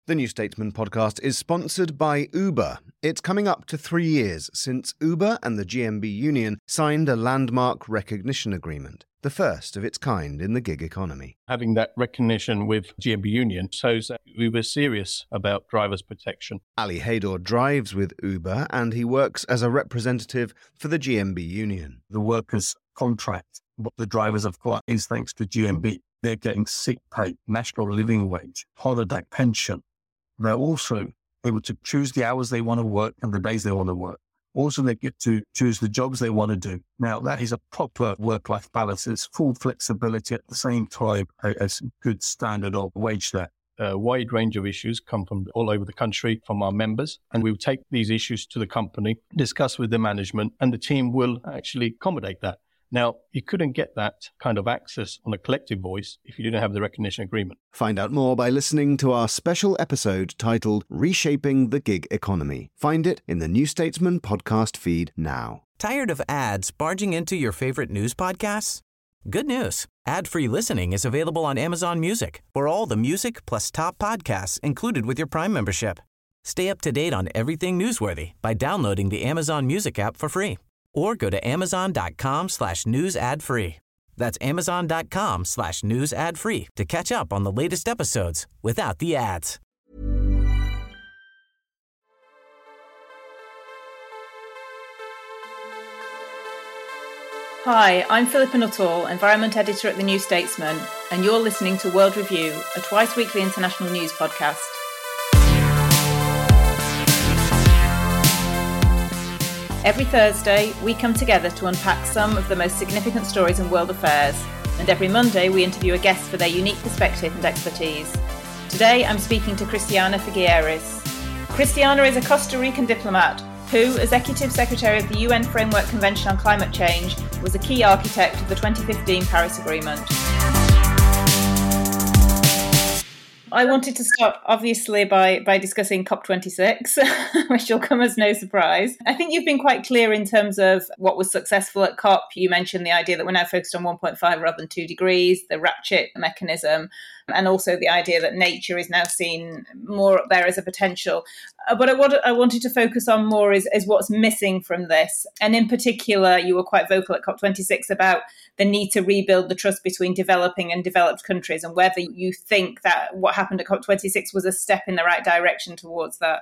The New Statesman podcast is sponsored by Uber. It's coming up to 3 years since Uber and the GMB Union signed a landmark recognition agreement, the first of its kind in the gig economy. Having that recognition with GMB Union shows that we were serious about drivers' protection. Ali Haydor drives with Uber and he works as a representative for the GMB Union. The workers' contract, what the drivers have got is thanks to GMB. They're getting sick pay, national living wage, holiday pension. They're also able to choose the hours they want to work and the days they want to work. Also, they get to choose the jobs they want to do. Now, that is a proper work-life balance. It's full flexibility at the same time as good standard of wage there. A wide range of issues come from all over the country from our members, and we will take these issues to the company, discuss with the management, and the team will actually accommodate that. Now, you couldn't get that kind of access on a collective voice if you didn't have the recognition agreement. Find out more by listening to our special episode titled Reshaping the Gig Economy. Find it in the New Statesman podcast feed now. Tired of ads barging into your favorite news podcasts? Good news. Ad-free listening is available on Amazon Music for all the music plus top podcasts included with your Prime membership. Stay up to date on everything newsworthy by downloading the Amazon Music app for free. Or go to amazon.com/news ad free. That's amazon.com/news ad free to catch up on the latest episodes without the ads. Hi, I'm Philippa Nuttall, Environment Editor at The New Statesman, and you're listening to World Review, a twice-weekly international news podcast. Every Thursday, we come together to unpack some of the most significant stories in world affairs, and every Monday we interview a guest for their unique perspective and expertise. Today I'm speaking to Christiana Figueres. Christiana is a Costa Rican diplomat who, Executive Secretary of the UN Framework Convention on Climate Change, was a key architect of the 2015 Paris Agreement. I wanted to start, obviously, by discussing COP26, which will come as no surprise. I think you've been quite clear in terms of what was successful at COP. You mentioned the idea that we're now focused on 1.5 rather than 2 degrees, the ratchet mechanism, and also the idea that nature is now seen more up there as a potential. But what I wanted to focus on more is what's missing from this. And in particular, you were quite vocal at COP26 about the need to rebuild the trust between developing and developed countries, and whether you think that what happened at COP26 was a step in the right direction towards that.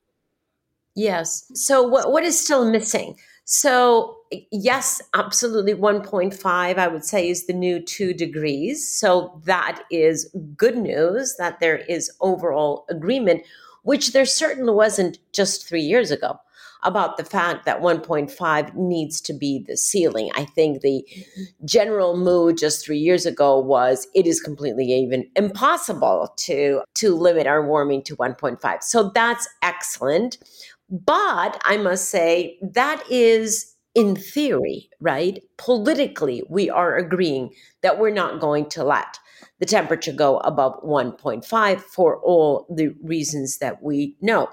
Yes. So what is still missing? So yes, absolutely. 1.5, I would say, is the new 2 degrees. So that is good news that there is overall agreement, which there certainly wasn't just 3 years ago, about the fact that 1.5 needs to be the ceiling. I think the general mood just 3 years ago was it is completely even impossible to limit our warming to 1.5. So that's excellent. But I must say that is in theory, right? Politically, we are agreeing that we're not going to let the temperature go above 1.5 for all the reasons that we know.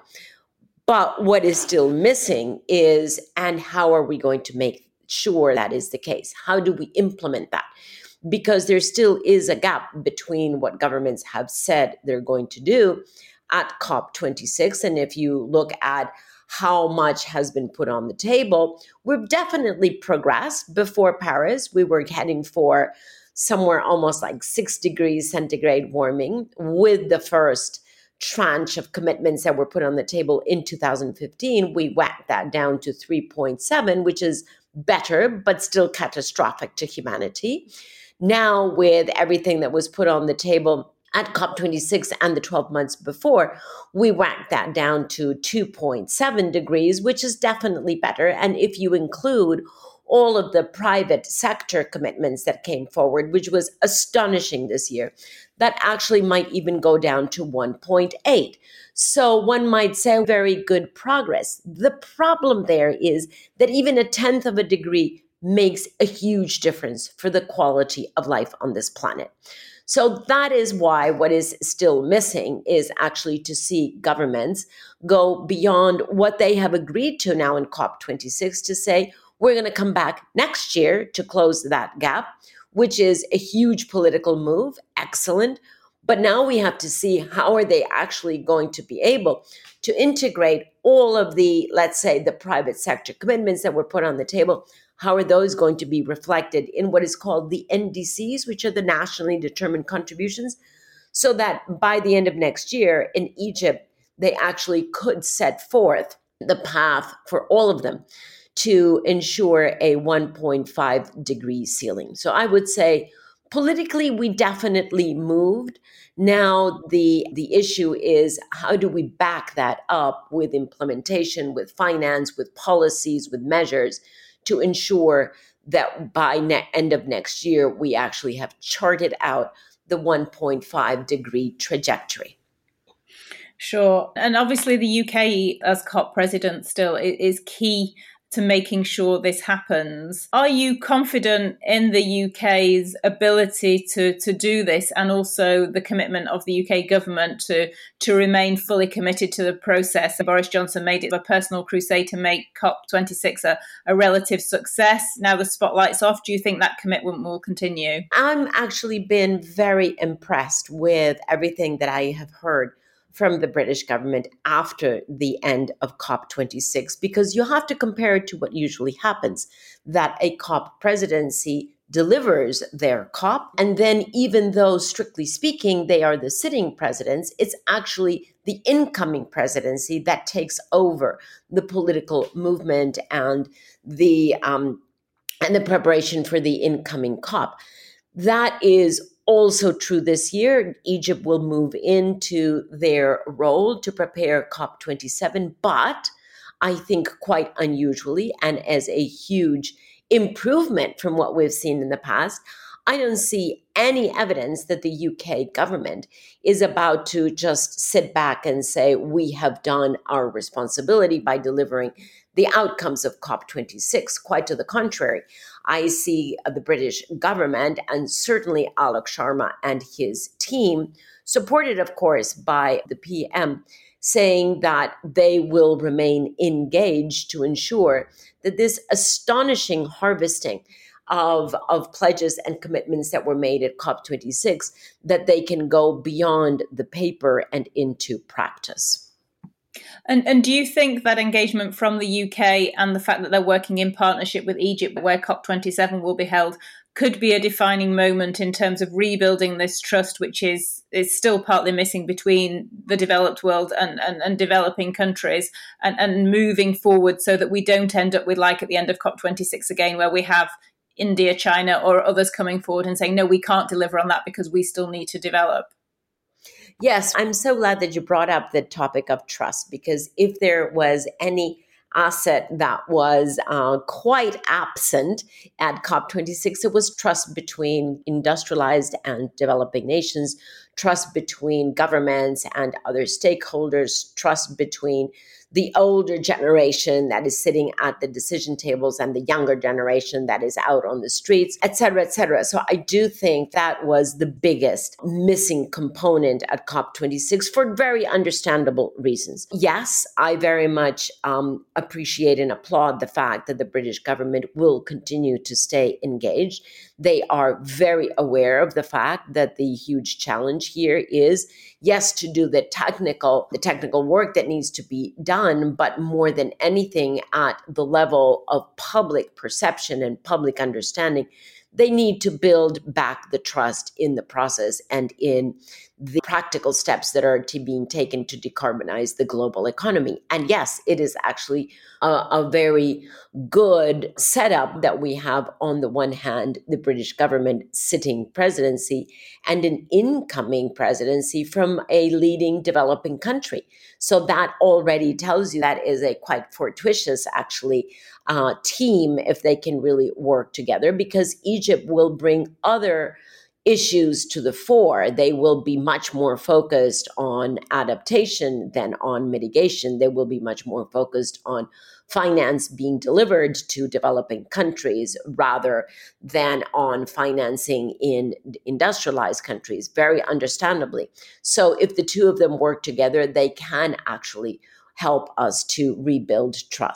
But what is still missing is, and how are we going to make sure that is the case? How do we implement that? Because there still is a gap between what governments have said they're going to do at COP26. And if you look at how much has been put on the table, we've definitely progressed. Before Paris, we were heading for somewhere almost like 6 degrees centigrade warming, with the first tranche of commitments that were put on the table in 2015. We whacked that down to 3.7, which is better, but still catastrophic to humanity. Now, with everything that was put on the table at COP26 and the 12 months before, we whacked that down to 2.7 degrees, which is definitely better. And if you include all of the private sector commitments that came forward, which was astonishing this year, that actually might even go down to 1.8. So one might say very good progress. The problem there is that even a tenth of a degree makes a huge difference for the quality of life on this planet. So that is why what is still missing is actually to see governments go beyond what they have agreed to now in COP26 to say, we're going to come back next year to close that gap, which is a huge political move, excellent. But now we have to see how are they actually going to be able to integrate all of the, let's say, the private sector commitments that were put on the table. How are those going to be reflected in what is called the NDCs, which are the nationally determined contributions, so that by the end of next year in Egypt, they actually could set forth the path for all of them to ensure a 1.5 degree ceiling. So I would say politically, we definitely moved. Now the issue is, how do we back that up with implementation, with finance, with policies, with measures to ensure that by end of next year, we actually have charted out the 1.5 degree trajectory. Sure. And obviously the UK as COP president still is key to making sure this happens. Are you confident in the UK's ability to do this, and also the commitment of the UK government to remain fully committed to the process? Boris Johnson made it a personal crusade to make COP26 a relative success. Now the spotlight's off. Do you think that commitment will continue? I'm actually been very impressed with everything that I have heard from the British government after the end of COP26, because you have to compare it to what usually happens, that a COP presidency delivers their COP. And then even though, strictly speaking, they are the sitting presidents, it's actually the incoming presidency that takes over the political movement and the preparation for the incoming COP. That is also true this year. Egypt will move into their role to prepare COP27, but I think quite unusually, and as a huge improvement from what we've seen in the past, I don't see any evidence that the UK government is about to just sit back and say, we have done our responsibility by delivering the outcomes of COP26. Quite to the contrary, I see the British government, and certainly Alok Sharma and his team, supported, of course, by the PM, saying that they will remain engaged to ensure that this astonishing harvesting of pledges and commitments that were made at COP26, that they can go beyond the paper and into practice. And do you think that engagement from the UK and the fact that they're working in partnership with Egypt, where COP27 will be held, could be a defining moment in terms of rebuilding this trust, which is still partly missing between the developed world and developing countries, and moving forward so that we don't end up with, like at the end of COP26 again, where we have India, China, or others coming forward and saying, no, we can't deliver on that because we still need to develop? Yes, I'm so glad that you brought up the topic of trust, because if there was any asset that was quite absent at COP26, it was trust between industrialized and developing nations, trust between governments and other stakeholders, trust between the older generation that is sitting at the decision tables and the younger generation that is out on the streets, et cetera, et cetera. So I do think that was the biggest missing component at COP26 for very understandable reasons. Yes, I very much appreciate and applaud the fact that the British government will continue to stay engaged. They are very aware of the fact that the huge challenge here is, yes, to do the technical work that needs to be done, but more than anything at the level of public perception and public understanding, they need to build back the trust in the process and in the practical steps that are being taken to decarbonize the global economy. And yes, it is actually a very good setup that we have, on the one hand, the British government sitting presidency and an incoming presidency from a leading developing country. So that already tells you that is a quite fortuitous, actually, team if they can really work together, because Egypt will bring other issues to the fore. They will be much more focused on adaptation than on mitigation. They will be much more focused on finance being delivered to developing countries rather than on financing in industrialized countries, very understandably. So if the two of them work together, they can actually help us to rebuild trust.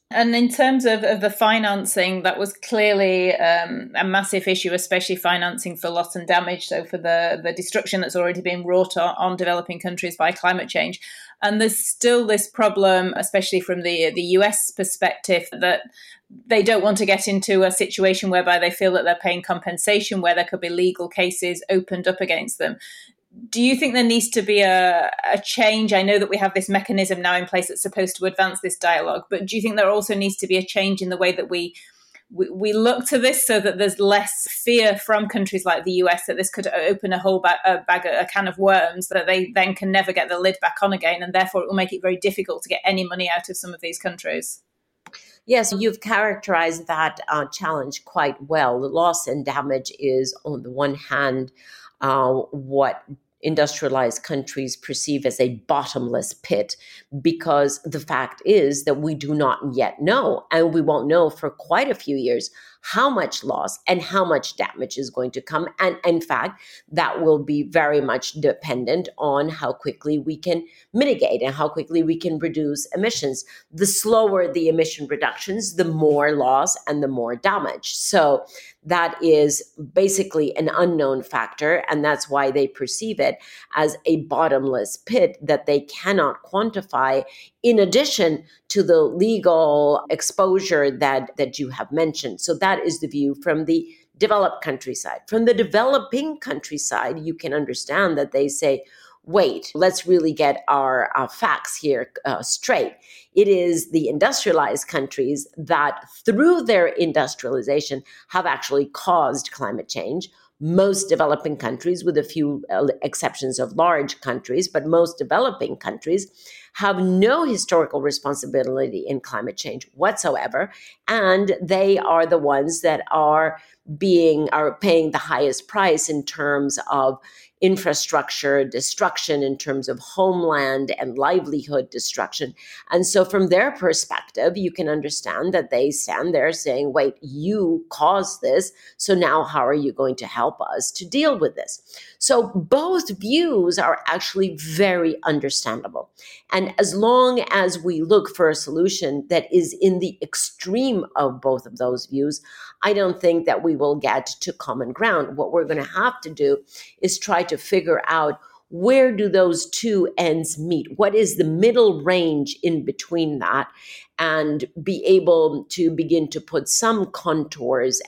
And in terms of the financing, that was clearly a massive issue, especially financing for loss and damage. So for the destruction that's already been wrought on developing countries by climate change. And there's still this problem, especially from the US perspective, that they don't want to get into a situation whereby they feel that they're paying compensation, where there could be legal cases opened up against them. Do you think there needs to be a change? I know that we have this mechanism now in place that's supposed to advance this dialogue, but do you think there also needs to be a change in the way that we look to this, so that there's less fear from countries like the US that this could open a can of worms that they then can never get the lid back on again, and therefore it will make it very difficult to get any money out of some of these countries? Yes, you've characterized that challenge quite well. The loss and damage is, on the one hand, what industrialized countries perceive as a bottomless pit, because the fact is that we do not yet know, and we won't know for quite a few years, how much loss and how much damage is going to come. And in fact, that will be very much dependent on how quickly we can mitigate and how quickly we can reduce emissions. The slower the emission reductions, the more loss and the more damage. So that is basically an unknown factor, and that's why they perceive it as a bottomless pit that they cannot quantify, in addition to the legal exposure that you have mentioned. So that is the view from the developed countryside. From the developing countryside, you can understand that they say, wait, let's really get our facts here straight. It is the industrialized countries that, through their industrialization, have actually caused climate change. Most developing countries, with a few exceptions of large countries, but most developing countries have no historical responsibility in climate change whatsoever. And they are the ones that are paying the highest price in terms of infrastructure destruction, in terms of homeland and livelihood destruction. And so from their perspective, you can understand that they stand there saying, wait, you caused this, so now how are you going to help us to deal with this? So both views are actually very understandable. And as long as we look for a solution that is in the extreme of both of those views, I don't think that we will get to common ground. What we're going to have to do is try to figure out, where do those two ends meet? What is the middle range in between that? And be able to begin to put some contours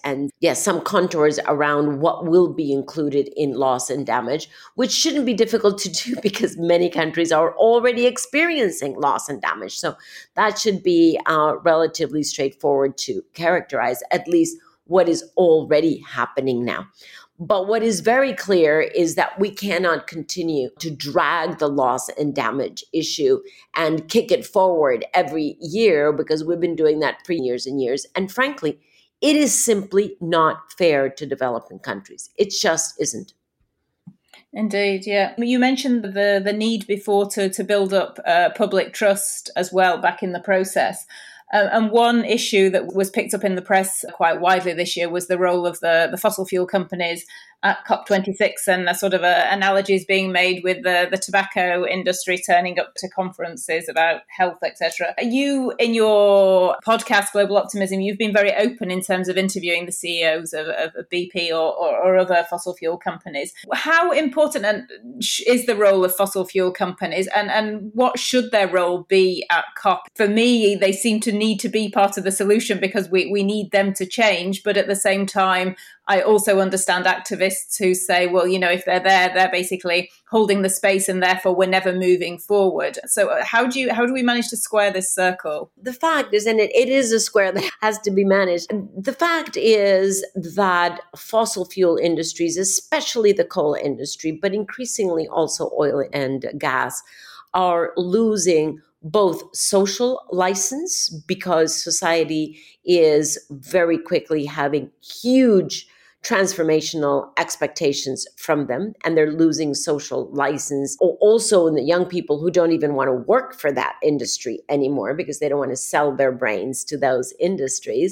around what will be included in loss and damage, which shouldn't be difficult to do because many countries are already experiencing loss and damage. So that should be relatively straightforward to characterize, at least what is already happening now. But what is very clear is that we cannot continue to drag the loss and damage issue and kick it forward every year, because we've been doing that for years and years. And frankly, it is simply not fair to developing countries. It just isn't. Indeed, yeah. You mentioned the need before to build up public trust as well back in the process. And one issue that was picked up in the press quite widely this year was the role of the fossil fuel companies at COP26, and a sort of analogies being made with the tobacco industry turning up to conferences about health, etc. You, in your podcast, Global Optimism, you've been very open in terms of interviewing the CEOs of BP or other fossil fuel companies. How important is the role of fossil fuel companies, and what should their role be at COP? For me, they seem to need to be part of the solution because we need them to change, but at the same time, I also understand activists who say, well, if they're there, they're basically holding the space and therefore we're never moving forward. So how do we manage to square this circle? The fact is, and it is a square that has to be managed. The fact is that fossil fuel industries, especially the coal industry, but increasingly also oil and gas, are losing both social license, because society is very quickly having huge transformational expectations from them, and they're losing social license. Also, in the young people who don't even want to work for that industry anymore because they don't want to sell their brains to those industries.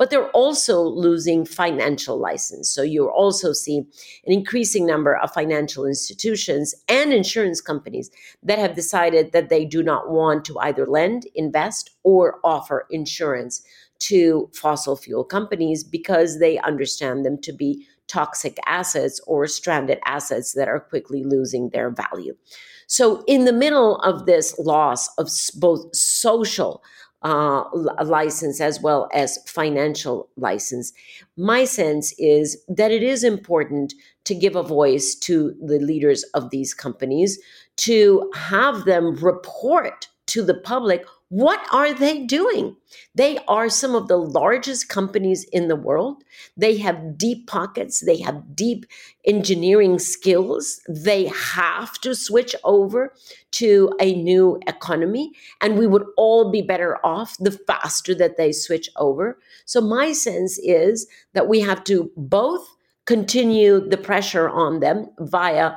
but they're also losing financial license. So you're also seeing an increasing number of financial institutions and insurance companies that have decided that they do not want to either lend, invest, or offer insurance to fossil fuel companies because they understand them to be toxic assets or stranded assets that are quickly losing their value. So in the middle of this loss of both social license as well as financial license, my sense is that it is important to give a voice to the leaders of these companies, to have them report to the public, what are they doing? They are some of the largest companies in the world. They have deep pockets. They have deep engineering skills. They have to switch over to a new economy, and we would all be better off the faster that they switch over. So my sense is that we have to both continue the pressure on them via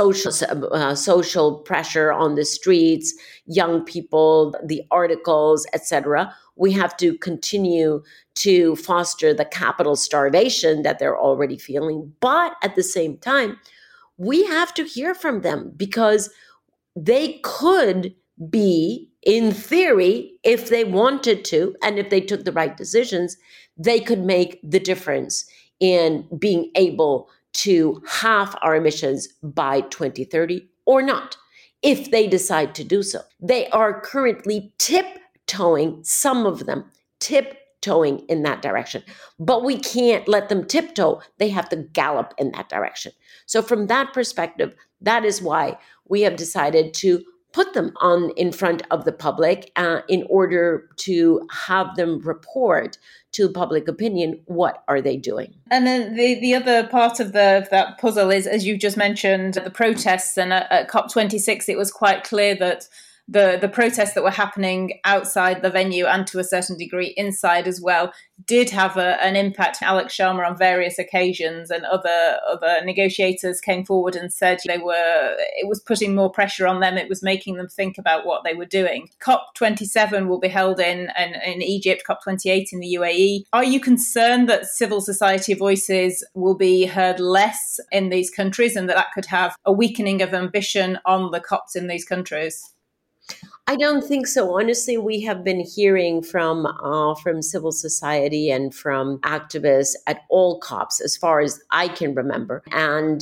social pressure on the streets, young people, the articles, etc. We have to continue to foster the capital starvation that they're already feeling. But at the same time, we have to hear from them because they could be, in theory, if they wanted to, and if they took the right decisions, they could make the difference in being able to halve our emissions by 2030 or not, if they decide to do so. They are currently tiptoeing, some of them, tiptoeing in that direction. But we can't let them tiptoe. They have to gallop in that direction. So from that perspective, that is why we have decided to put them on in front of the public in order to have them report to public opinion, what are they doing? And then the other part of that puzzle is, as you just mentioned, the protests. And at COP26, it was quite clear that the protests that were happening outside the venue and to a certain degree inside as well did have an impact. Alex Sharma on various occasions and other negotiators came forward and said it was putting more pressure on them. It was making them think about what they were doing. COP27 will be held in Egypt, COP28 in the UAE. Are you concerned that civil society voices will be heard less in these countries and that could have a weakening of ambition on the COPs in these countries? I don't think so. Honestly, we have been hearing from civil society and from activists at all COPs, as far as I can remember, and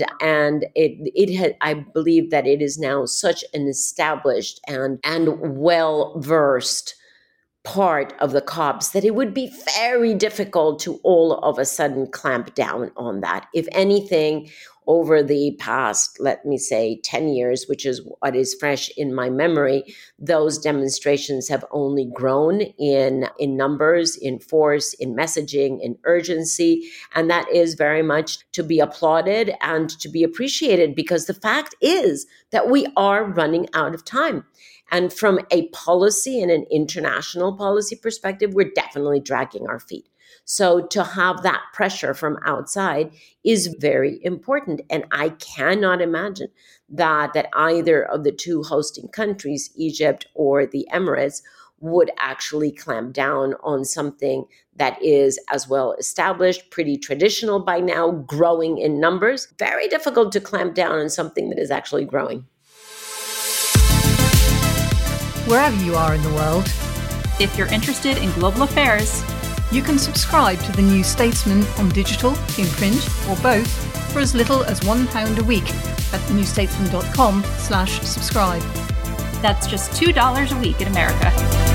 I believe that it is now such an established and well versed part of the COPs that it would be very difficult to all of a sudden clamp down on that. If anything, over the past, let me say, 10 years, which is what is fresh in my memory, those demonstrations have only grown in numbers, in force, in messaging, in urgency. And that is very much to be applauded and to be appreciated, because the fact is that we are running out of time. And from a policy and an international policy perspective, we're definitely dragging our feet. So to have that pressure from outside is very important. And I cannot imagine that either of the two hosting countries, Egypt or the Emirates, would actually clamp down on something that is as well established, pretty traditional by now, growing in numbers. Very difficult to clamp down on something that is actually growing. Wherever you are in the world, if you're interested in global affairs, you can subscribe to The New Statesman on digital, in print, or both for as little as £1 a week at thenewstatesman.com/subscribe. That's just $2 a week in America.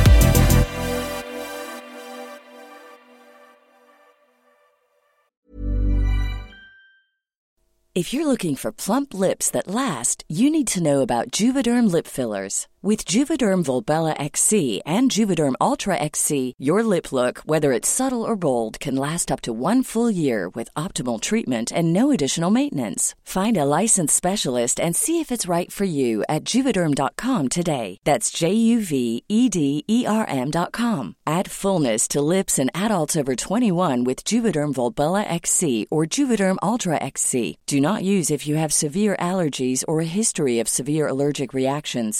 If you're looking for plump lips that last, you need to know about Juvederm lip fillers. With Juvederm Volbella XC and Juvederm Ultra XC, your lip look, whether it's subtle or bold, can last up to 1 full year with optimal treatment and no additional maintenance. Find a licensed specialist and see if it's right for you at Juvederm.com today. That's JUVEDERM.com. Add fullness to lips in adults over 21 with Juvederm Volbella XC or Juvederm Ultra XC. Do not use if you have severe allergies or a history of severe allergic reactions, or if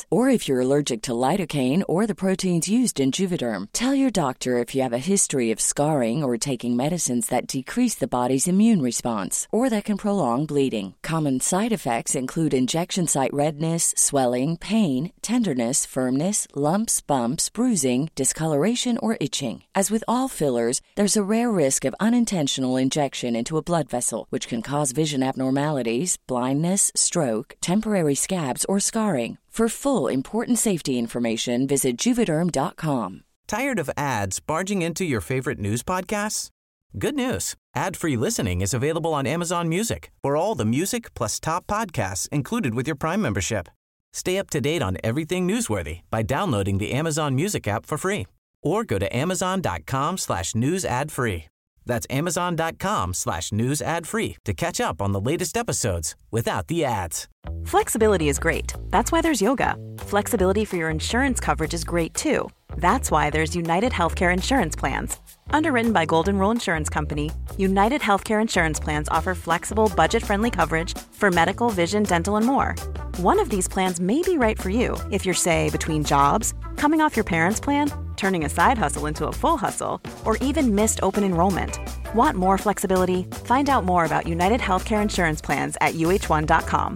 you're allergic to lidocaine or the proteins used in Juvederm. Tell your doctor if you have a history of scarring or taking medicines that decrease the body's immune response or that can prolong bleeding. Common side effects include injection site redness, swelling, pain, tenderness, firmness, lumps, bumps, bruising, discoloration, or itching. As with all fillers, there's a rare risk of unintentional injection into a blood vessel, which can cause vision abnormalities, blindness, stroke, temporary scabs, or scarring. For full, important safety information, visit Juvederm.com. Tired of ads barging into your favorite news podcasts? Good news. Ad-free listening is available on Amazon Music for all the music plus top podcasts included with your Prime membership. Stay up to date on everything newsworthy by downloading the Amazon Music app for free or go to amazon.com/news ad free. That's amazon.com/news ad free to catch up on the latest episodes without the ads. Flexibility is great. That's why there's yoga. Flexibility for your insurance coverage is great too. That's why there's United Healthcare Insurance Plans. Underwritten by Golden Rule Insurance Company, United Healthcare Insurance Plans offer flexible, budget-friendly coverage for medical, vision, dental, and more. One of these plans may be right for you if you're, say, between jobs, coming off your parents' plan, turning a side hustle into a full hustle, or even missed open enrollment. Want more flexibility? Find out more about United Healthcare Insurance Plans at uh1.com.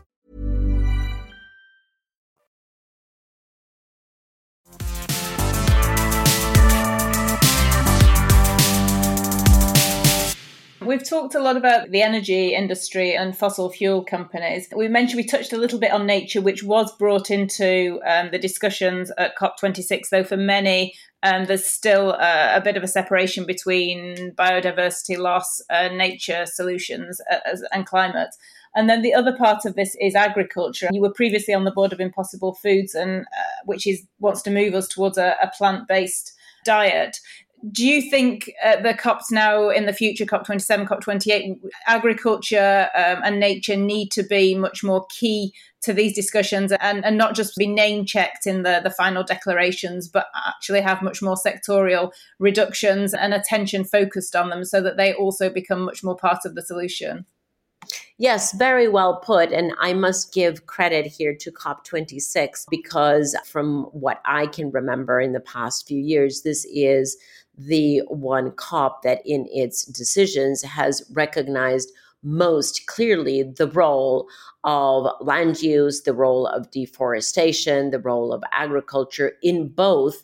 We've talked a lot about the energy industry and fossil fuel companies. We touched a little bit on nature, which was brought into the discussions at COP26, though for many, there's still a bit of a separation between biodiversity loss, nature solutions and climate. And then the other part of this is agriculture. You were previously on the board of Impossible Foods, and wants to move us towards a plant-based diet. Do you think the COPs now in the future, COP27, COP28, agriculture and nature need to be much more key to these discussions and not just be name-checked in the final declarations, but actually have much more sectorial reductions and attention focused on them so that they also become much more part of the solution? Yes, very well put. And I must give credit here to COP26 because from what I can remember in the past few years, this is the one COP that in its decisions has recognized most clearly the role of land use, the role of deforestation, the role of agriculture in both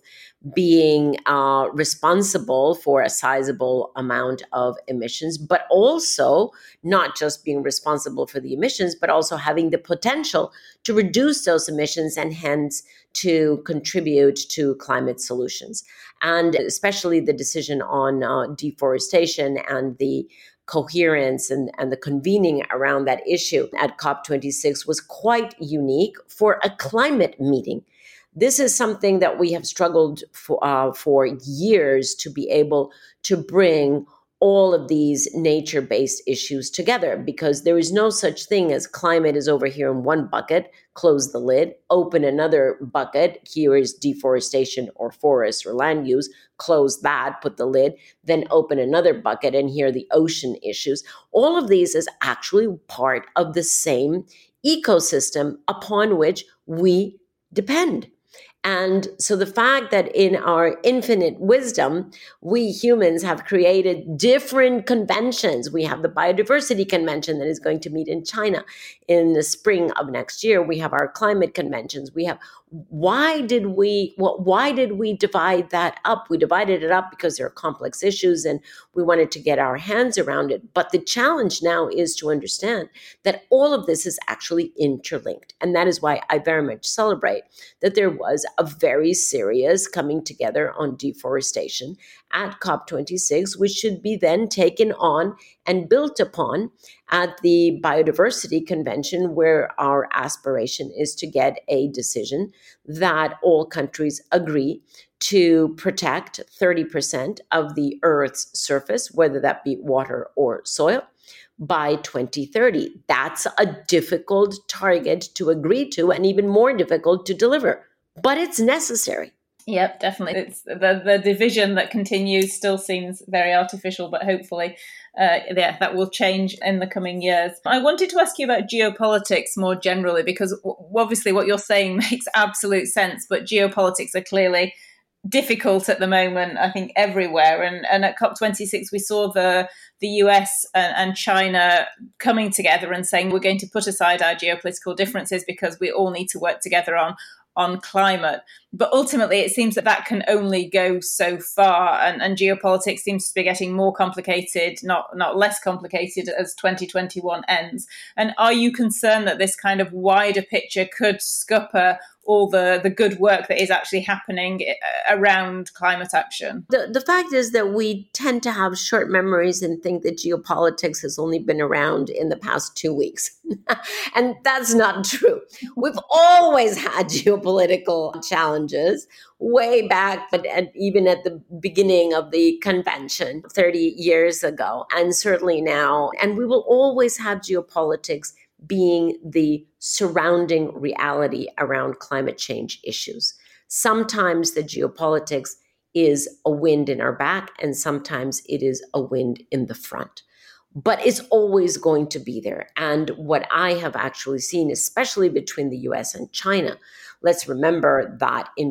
being responsible for a sizable amount of emissions, but also not just being responsible for the emissions, but also having the potential to reduce those emissions and hence to contribute to climate solutions. And especially the decision on deforestation and the coherence and the convening around that issue at COP26 was quite unique for a climate meeting. This is something that we have struggled for years to be able to bring all of these nature-based issues together, because there is no such thing as climate is over here in one bucket, close the lid, open another bucket, here is deforestation or forest or land use, close that, put the lid, then open another bucket, and here are the ocean issues. All of these is actually part of the same ecosystem upon which we depend. And so the fact that in our infinite wisdom, we humans have created different conventions. We have the Biodiversity Convention that is going to meet in China in the spring of next year. We have our climate conventions. Why did we divide that up? We divided it up because there are complex issues and we wanted to get our hands around it. But the challenge now is to understand that all of this is actually interlinked. And that is why I very much celebrate that there was a very serious coming together on deforestation at COP26, which should be then taken on and built upon at the Biodiversity Convention, where our aspiration is to get a decision that all countries agree to protect 30% of the Earth's surface, whether that be water or soil, by 2030. That's a difficult target to agree to and even more difficult to deliver, but it's necessary. Yep, definitely. It's the division that continues still seems very artificial, but hopefully that will change in the coming years. I wanted to ask you about geopolitics more generally, because obviously what you're saying makes absolute sense, but geopolitics are clearly difficult at the moment, I think, everywhere. And at COP26, we saw the US and China coming together and saying we're going to put aside our geopolitical differences because we all need to work together on climate. But ultimately, it seems that can only go so far. And geopolitics seems to be getting more complicated, not less complicated as 2021 ends. And are you concerned that this kind of wider picture could scupper all the good work that is actually happening around climate action? The fact is that we tend to have short memories and think that geopolitics has only been around in the past 2 weeks. And that's not true. We've always had geopolitical challenges way back, but even at the beginning of the convention 30 years ago, and certainly now. And we will always have geopolitics being the surrounding reality around climate change issues. Sometimes the geopolitics is a wind in our back, and sometimes it is a wind in the front. But it's always going to be there. And what I have actually seen, especially between the US and China, let's remember that in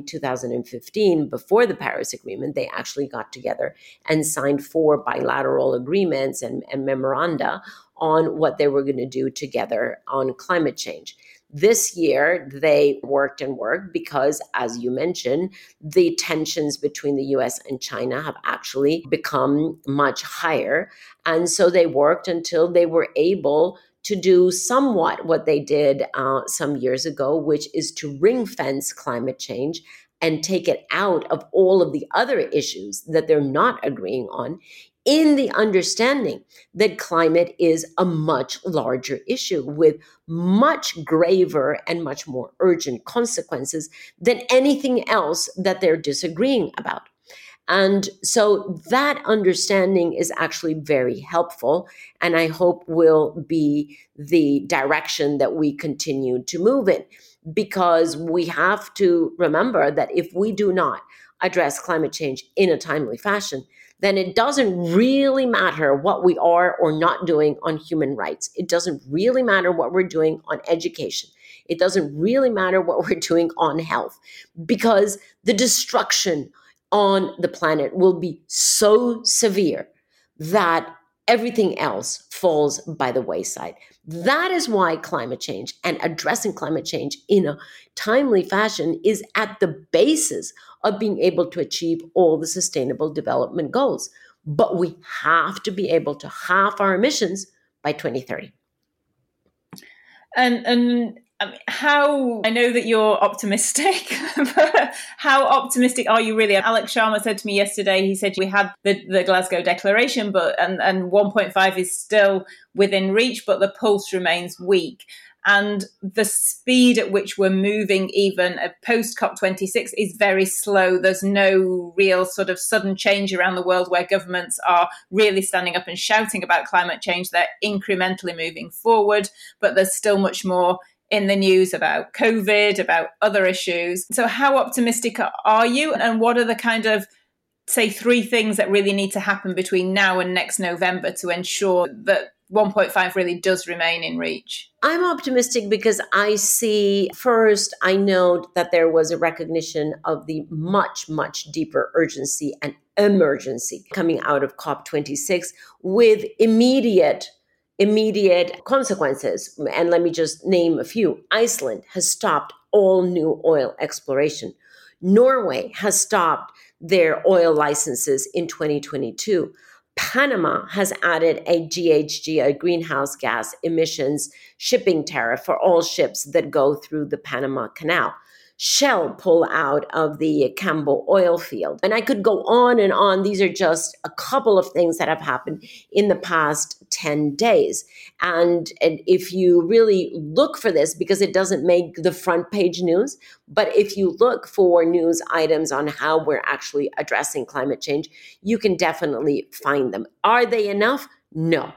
2015, before the Paris Agreement, they actually got together and signed 4 bilateral agreements and memoranda on what they were going to do together on climate change. This year, they worked because, as you mentioned, the tensions between the US and China have actually become much higher. And so they worked until they were able to do somewhat what they did some years ago, which is to ring fence climate change and take it out of all of the other issues that they're not agreeing on, in the understanding that climate is a much larger issue with much graver and much more urgent consequences than anything else that they're disagreeing about. And so that understanding is actually very helpful, and I hope will be the direction that we continue to move in, because we have to remember that if we do not address climate change in a timely fashion, then it doesn't really matter what we are or not doing on human rights. It doesn't really matter what we're doing on education. It doesn't really matter what we're doing on health, because the destruction on the planet will be so severe that everything else falls by the wayside. That is why climate change and addressing climate change in a timely fashion is at the basis of being able to achieve all the sustainable development goals. But we have to be able to halve our emissions by 2030. And I mean, I know that you're optimistic, but how optimistic are you really? Alex Sharma said to me yesterday, he said we had the Glasgow Declaration, and 1.5 is still within reach, but the pulse remains weak. And the speed at which we're moving, even post COP26, is very slow. There's no real sort of sudden change around the world where governments are really standing up and shouting about climate change. They're incrementally moving forward, but there's still much more in the news about COVID, about other issues. So how optimistic are you? And what are the kind of, say, 3 things that really need to happen between now and next November to ensure that 1.5 really does remain in reach? I'm optimistic because I know that there was a recognition of the much, much deeper urgency and emergency coming out of COP26 with immediate consequences. And let me just name a few. Iceland has stopped all new oil exploration. Norway has stopped their oil licenses in 2022. Panama has added a GHG, a greenhouse gas emissions shipping tariff for all ships that go through the Panama Canal. Shell pull out of the Cambo oil field. And I could go on and on. These are just a couple of things that have happened in the past 10 days. And if you really look for this, because it doesn't make the front page news, but if you look for news items on how we're actually addressing climate change, you can definitely find them. Are they enough? No.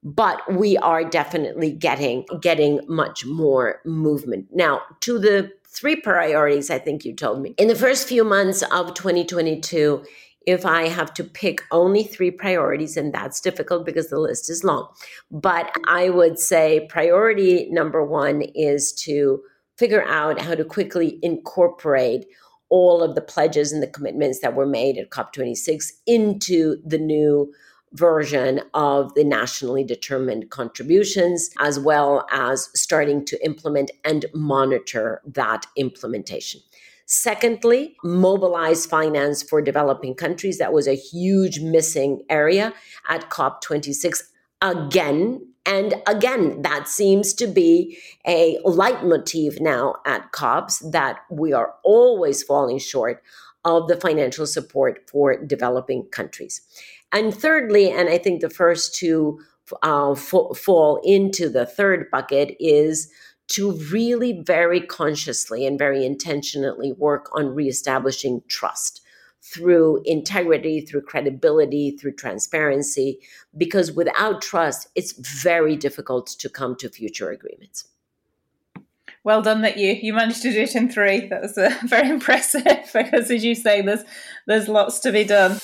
but we are definitely getting much more movement. Now, to the 3 priorities I think you told me. In the first few months of 2022, if I have to pick only 3 priorities, and that's difficult because the list is long, but I would say priority number 1 is to figure out how to quickly incorporate all of the pledges and the commitments that were made at COP26 into the new version of the nationally determined contributions, as well as starting to implement and monitor that implementation. Secondly, mobilize finance for developing countries. That was a huge missing area at COP26 again. And again, that seems to be a leitmotif now at COPs, that we are always falling short of the financial support for developing countries. And thirdly, and I think the first 2 fall into the third bucket, is to really very consciously and very intentionally work on reestablishing trust through integrity, through credibility, through transparency, because without trust, it's very difficult to come to future agreements. Well done that you managed to do it in 3. That was very impressive, because as you say, there's lots to be done.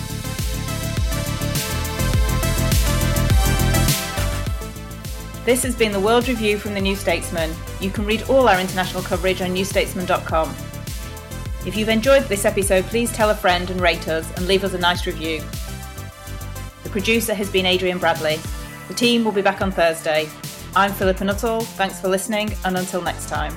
This has been the World Review from The New Statesman. You can read all our international coverage on newstatesman.com. If you've enjoyed this episode, please tell a friend and rate us and leave us a nice review. The producer has been Adrian Bradley. The team will be back on Thursday. I'm Philippa Nuttall. Thanks for listening, and until next time.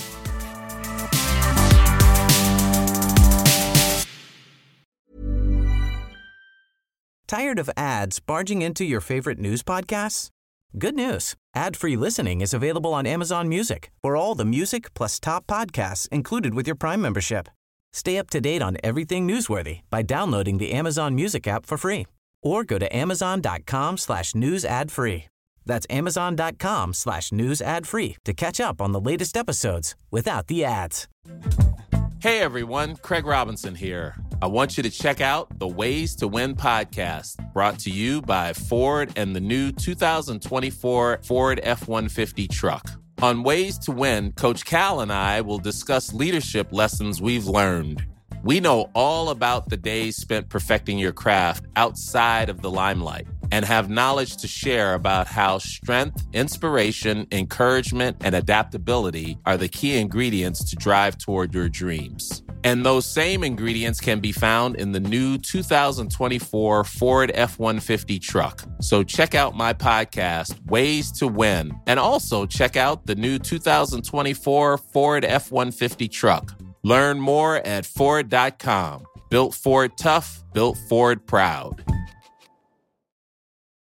Tired of ads barging into your favorite news podcasts? Good news. Ad-free listening is available on Amazon Music for all the music plus top podcasts included with your Prime membership. Stay up to date on everything newsworthy by downloading the Amazon Music app for free, or go to amazon.com/news ad free. That's amazon.com/news ad free to catch up on the latest episodes without the ads. Hey everyone, Craig Robinson here. I want you to check out the Ways to Win podcast, brought to you by Ford and the new 2024 Ford F-150 truck. On Ways to Win, Coach Cal and I will discuss leadership lessons we've learned. We know all about the days spent perfecting your craft outside of the limelight, and have knowledge to share about how strength, inspiration, encouragement, and adaptability are the key ingredients to drive toward your dreams. And those same ingredients can be found in the new 2024 Ford F-150 truck. So check out my podcast, Ways to Win, and also check out the new 2024 Ford F-150 truck. Learn more at Ford.com. Built Ford tough, built Ford proud.